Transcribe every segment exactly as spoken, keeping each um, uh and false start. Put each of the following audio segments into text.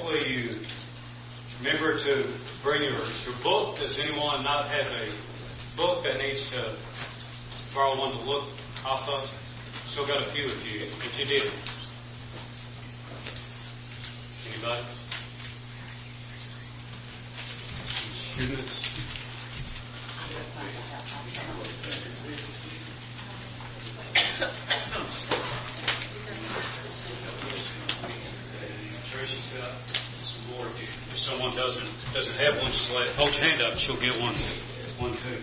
hopefully you remember to bring your, your book. Does anyone not have a book that needs to borrow one to look off of? Still got a few of you, if you didn't. Anybody? Students? Tricia's got some more. If someone doesn't doesn't have one, just let hold your hand up. She'll get one, one too.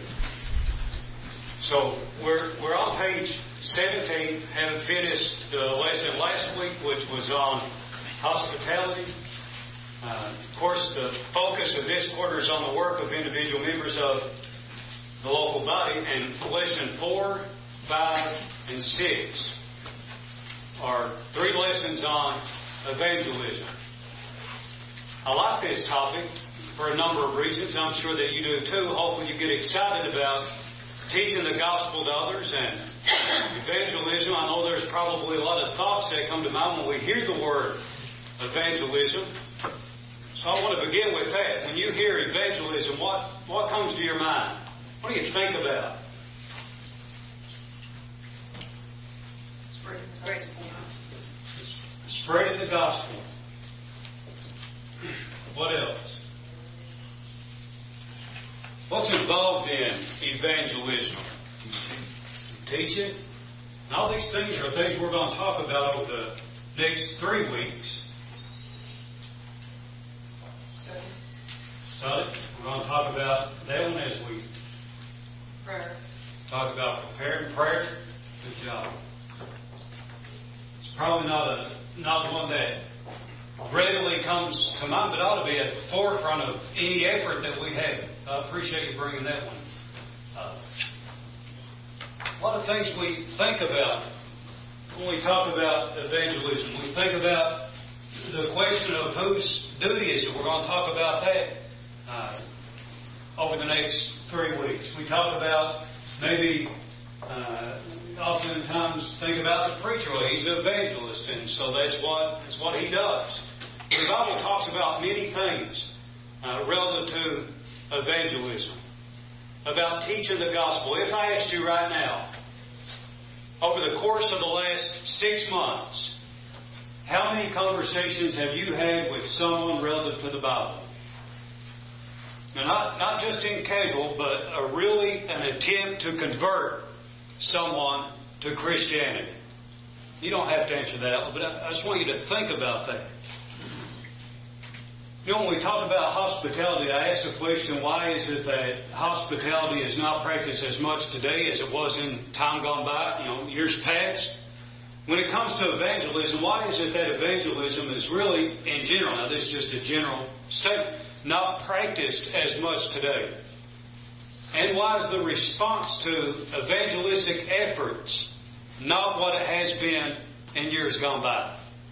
So we're we're on page seventeen. Having finished the lesson last week, which was on hospitality. Uh, of course, the focus of this quarter is on the work of individual members of the local body, and lesson four, five, and six are three lessons on evangelism. I like this topic for a number of reasons. I'm sure that you do too. Hopefully you get excited about teaching the gospel to others and evangelism. I know there's probably a lot of thoughts that come to mind when we hear the word evangelism. So I want to begin with that. When you hear evangelism, what, what comes to your mind? What do you think about? Spreading the gospel. What else? What's involved in evangelism? Teaching. And all these things are things we're going to talk about over the next three weeks. Study. Study. We're going to talk about that one as we Prayer. talk about preparing prayer. Good job. It's probably not a not one that readily comes to mind, but ought to be at the forefront of any effort that we have. I appreciate you bringing that one. Uh, a lot of things we think about when we talk about evangelism. We think about the question of whose duty is it. We're going to talk about that uh, over the next three weeks. We talk about maybe uh, oftentimes think about the preacher. Well, he's an evangelist, and so that's what that's what he does. The Bible talks about many things uh, relative to evangelism, about teaching the gospel. If I asked you right now, over the course of the last six months, how many conversations have you had with someone relative to the Bible? Now, not, not just in casual, but a really an attempt to convert someone to Christianity. You don't have to answer that, but I, I just want you to think about that. You know, when we talk about hospitality, I ask the question, why is it that hospitality is not practiced as much today as it was in time gone by, you know, years past? When it comes to evangelism, why is it that evangelism is really, in general, now this is just a general statement, not practiced as much today? And why is the response to evangelistic efforts not what it has been in years gone by?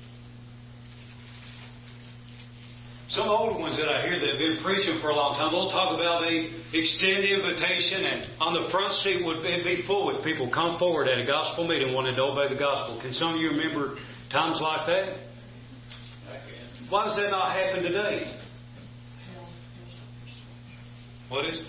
Some older ones that I hear that have been preaching for a long time, they'll talk about they extend the invitation, and on the front seat would be full with people come forward at a gospel meeting wanting to obey the gospel. Can some of you remember times like that? Why does that not happen today? What is it?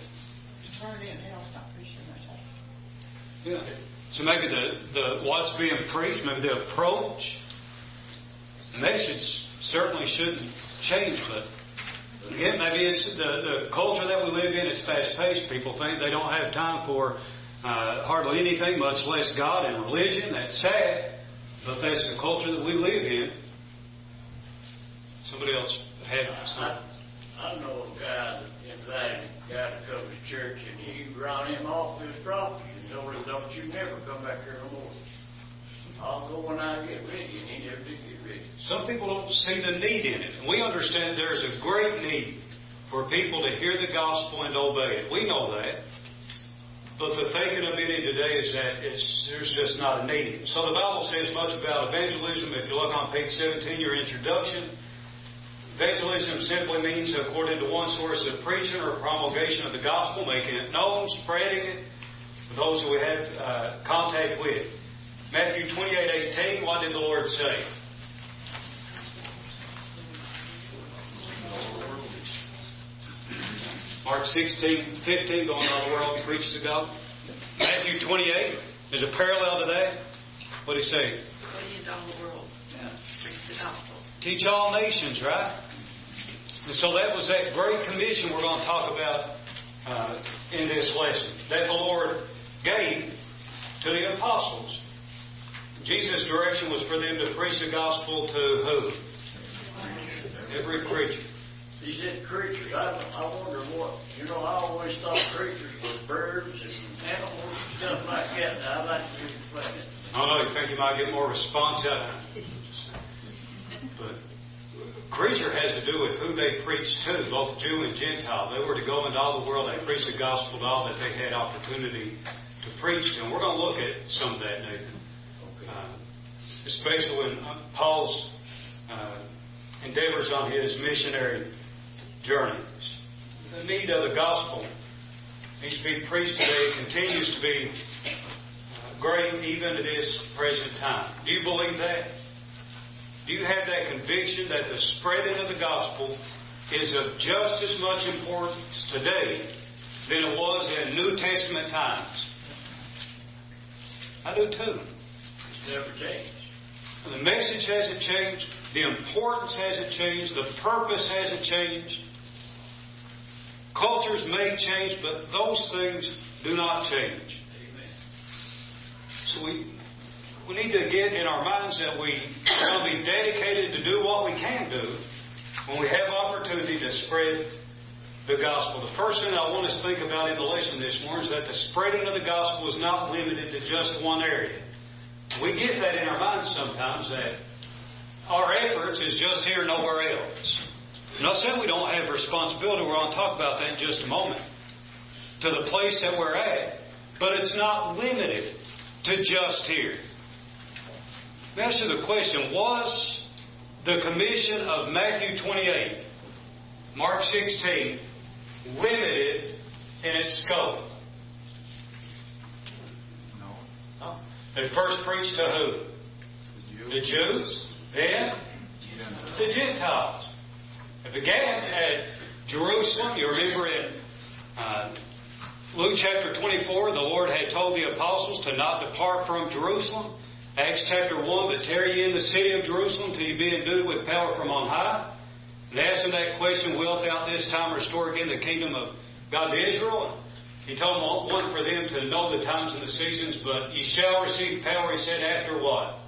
Yeah. So maybe the, the what's being preached, maybe the approach, the message certainly shouldn't change, but again, maybe it's the, the culture that we live in. It's fast-paced. People think they don't have time for uh, hardly anything, much less God and religion. That's sad, but that's the culture that we live in. Somebody else had something. I, I know a guy that invited a guy to come to church, and he ran him off his property and told him, "Don't you never come back here no more. I'll go when I get ready," and he never did get ready. Some people don't see the need in it. And we understand there's a great need for people to hear the gospel and obey it. We know that. But the thinking of many today is that it's, there's just not a need. So the Bible says much about evangelism. If you look on page seventeen, your introduction, evangelism simply means, according to one source, the preaching or promulgation of the gospel, making it known, spreading it for those who we have uh, contact with. Matthew twenty-eight eighteen, what did the Lord say? sixteen, fifteen, going all the world and preach the gospel. Matthew twenty-eight, there's a parallel to that. What did he say? Go ye into all the world. Yeah. Preach the gospel. Teach all nations, right? And so that was that great commission we're going to talk about uh, in this lesson that the Lord gave to the apostles. Jesus' direction was for them to preach the gospel to who? Every creature. He said creatures. I, I wonder what, you know, I always thought creatures were birds and animals and stuff like that. Now, I'd like to explain it. I don't know, you think you might get more response out of it. But creature has to do with who they preached to, both Jew and Gentile. They were to go into all the world and preach the gospel to all that they had opportunity to preach to. And we're going to look at some of that, Nathan. Uh, especially when Paul's uh, endeavors on his missionary journeys. The need of the gospel needs to be preached today. It continues to be uh, great even to this present time. Do you believe that? Do you have that conviction that the spreading of the gospel is of just as much importance today than it was in New Testament times? I do too. It's never changed. The message hasn't changed. The importance hasn't changed. The purpose hasn't changed. Cultures may change, but those things do not change. Amen. So we we need to get in our minds that we are going to be dedicated to do what we can do when we have opportunity to spread the gospel. The first thing I want us to think about in the lesson this morning is that the spreading of the gospel is not limited to just one area. We get that in our minds sometimes, that our efforts is just here, nowhere else. I'm not saying we don't have responsibility. We're going to talk about that in just a moment. To the place that we're at. But it's not limited to just here. Let me ask you the question. Was the commission of Matthew twenty-eight, Mark sixteen, limited in its scope? No. No. They first preached to who? The Jews. Then the Gentiles. It began at Jerusalem. You remember in uh, Luke chapter twenty-four, the Lord had told the apostles to not depart from Jerusalem. Acts chapter one, but tarry ye in the city of Jerusalem till you be endued with power from on high. And asked them that question, wilt thou this time restore again the kingdom of God to Israel? He told them, one, for them to know the times and the seasons, but ye shall receive power, he said, after what?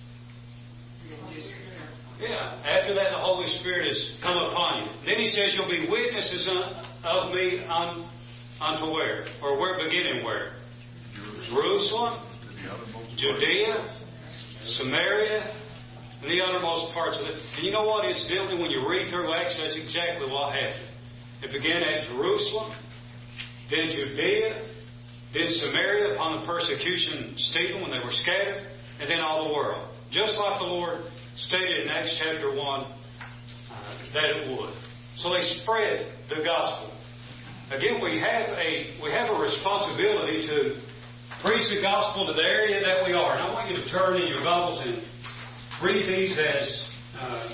Yeah, after that the Holy Spirit has come upon you. Then he says you'll be witnesses of me on, unto where? Or where, beginning where? Jerusalem, Judea, Samaria, and the uttermost parts of it. And you know what? Incidentally, when you read through Acts, that's exactly what happened. It began at Jerusalem, then Judea, then Samaria upon the persecution of Stephen when they were scattered, and then all the world. Just like the Lord stated in Acts chapter one uh, that it would. So they spread the gospel. Again, we have a we have a responsibility to preach the gospel to the area that we are. And I want you to turn in your Bibles and read these as uh,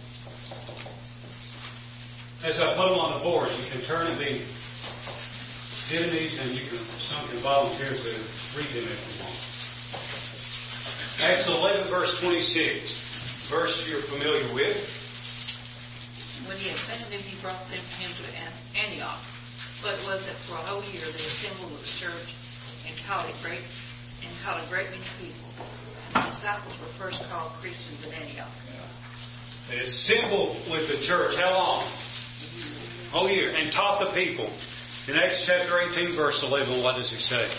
as I put them on the board. You can turn and be given these, and you can some can volunteer to read them if you want. Acts eleven, verse twenty-six. Verse you're familiar with. When he had sent him, he brought them him to Antioch. But it was that for a whole year they assembled with the church and called a great and called a great many people. And the disciples were first called Christians in Antioch. They assembled with the church. How long? A whole year. And taught the people. In Acts chapter eighteen, verse eleven, what does it say?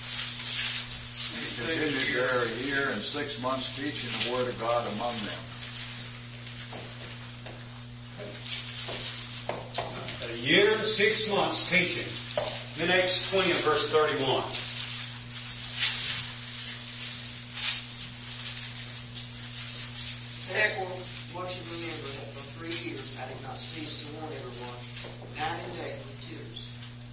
He continued there a year and six months teaching the word of God among them. A year and six months teaching. In Acts twenty and verse thirty-one. Therefore, what you remember that for three years I did not cease to warn everyone, night and day with tears.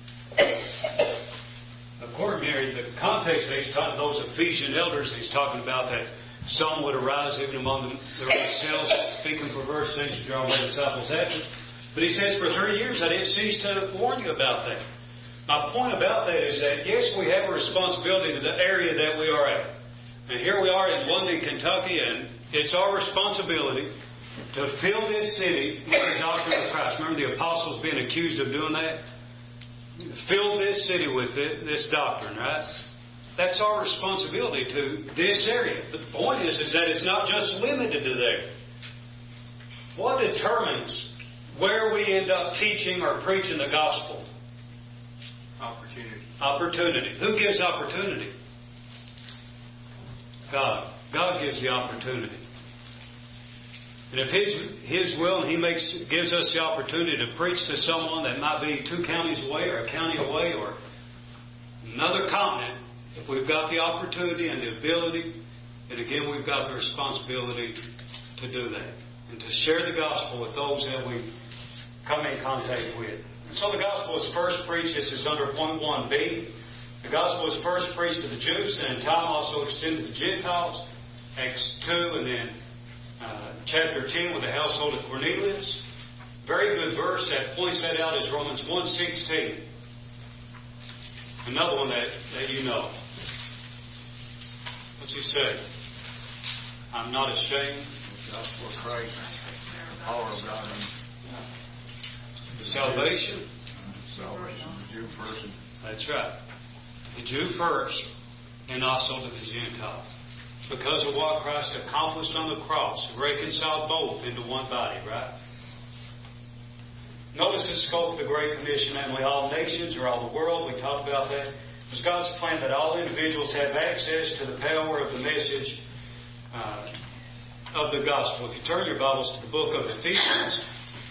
According to the context, he's talking those Ephesian elders. He's talking about that some would arise even among them themselves, speaking perverse things to draw away disciples after. But he says, for three years I didn't cease to warn you about that. My point about that is that, yes, we have a responsibility to the area that we are at. And here we are in London, Kentucky, and it's our responsibility to fill this city with the doctrine of Christ. Remember the apostles being accused of doing that? Fill this city with it, this doctrine, right? That's our responsibility to this area. But the point is, is that it's not just limited to there. What determines where we end up teaching or preaching the gospel? Opportunity. Opportunity. Who gives opportunity? God. God gives the opportunity. And if His, His will, and He makes gives us the opportunity to preach to someone that might be two counties away or a county away or another continent, if we've got the opportunity and the ability, then again we've got the responsibility to do that and to share the gospel with those that we come in contact with. And so the gospel was first preached, this is under point one B. The gospel was first preached to the Jews, and in time also extended to the Gentiles, Acts two, and then uh, chapter ten with the household of Cornelius. Very good verse that points that out is Romans one sixteen. Another one that, that you know. What's he say? I'm not ashamed. The gospel of Christ. Power of God. The salvation. Salvation. The Jew first. That's right. The Jew first, and also to the Gentile. Because of what Christ accomplished on the cross, He reconciled both into one body, right? Notice the scope of the Great Commission, namely all nations or all the world. We talked about that. It was God's plan that all individuals have access to the power of the message uh, of the gospel. If you turn your Bibles to the book of Ephesians,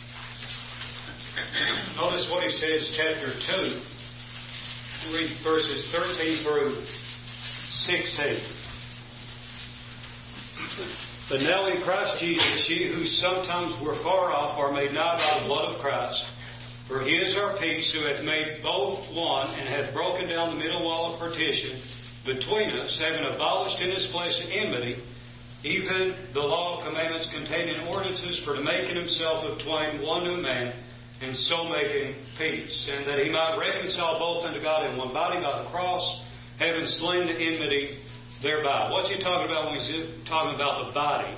notice what he says, chapter two. Read verses thirteen through sixteen. But now in Christ Jesus, ye who sometimes were far off are made nigh by the blood of Christ. For He is our peace, who hath made both one, and hath broken down the middle wall of partition between us, having abolished in His flesh enmity, even the law of commandments contained in ordinances, for to make in Himself of twain one new man, and so making peace, and that He might reconcile both unto God in one body by the cross, having slain the enmity thereby. What's he talking about when he's talking about the body?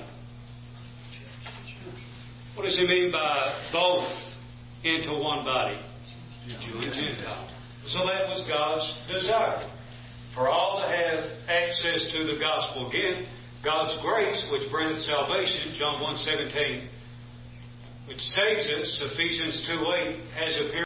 What does he mean by both into one body? Jew and Gentile. So that was God's desire. For all to have access to the gospel. Again, God's grace, which bringeth salvation, John one seventeen, which saves us, Ephesians two eight, has appeared